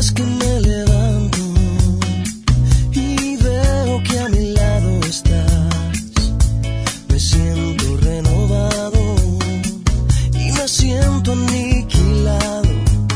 vez que me levanto y veo que a mi lado estás, me siento renovado y me siento aniquilado,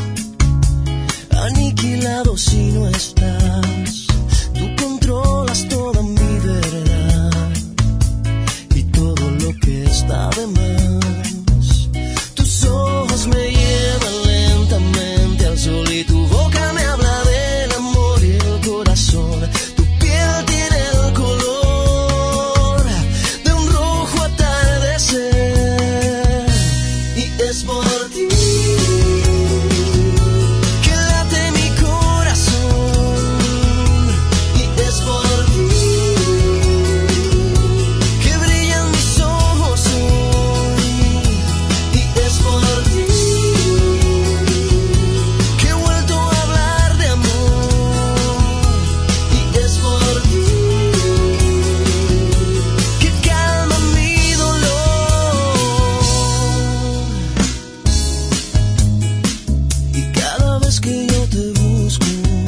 aniquilado si no estás. Tú controlas toda mi verdad y todo lo que está de más. Tus ojos me llevan lentamente al sol y tu boca me habla del amor y el corazón. Tu piel tiene el color de un rojo atardecer y es por ti que late mi corazón y es por ti que brillan mis ojos hoy y es por ti que he vuelto a hablar de amor y es por ti que calma mi dolor. Y cada vez que yo te busco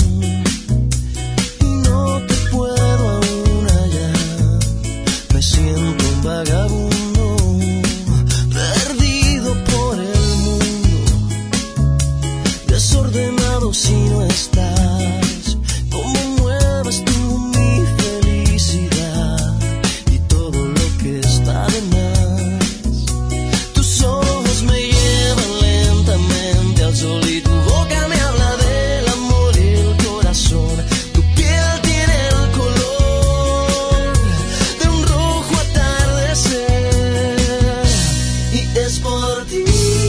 y no te puedo aún hallar, me siento un vagabundo perdido por el mundo, desordenado si no estás. Cómo mueves tú mi felicidad y todo lo que está de más. Tus ojos me llevan lentamente al sol y tu boca me habla del amor y el corazón. Tu piel tiene el color de un rojo atardecer y es por ti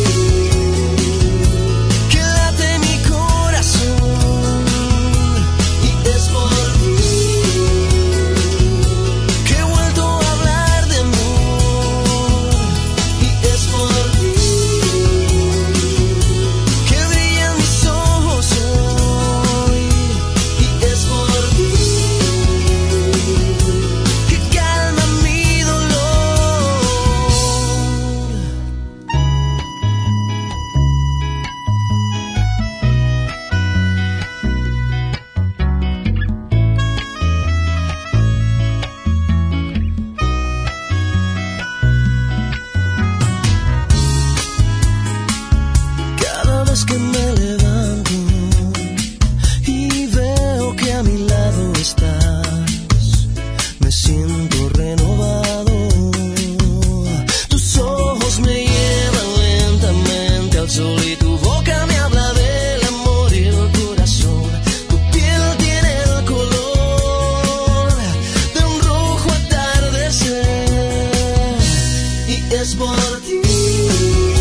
que late mi corazón y es por ti que he vuelto a hablar de amor y es por ti que brillan mis ojos hoy y es por ti que calma mi dolor. Cada vez que me levanto y veo que a mi lado estás, me siento renovado. Tus ojos me llevan lentamente al sol y tu boca me habla del amor y el corazón. Tu piel tiene el color de un rojo atardecer y es por ti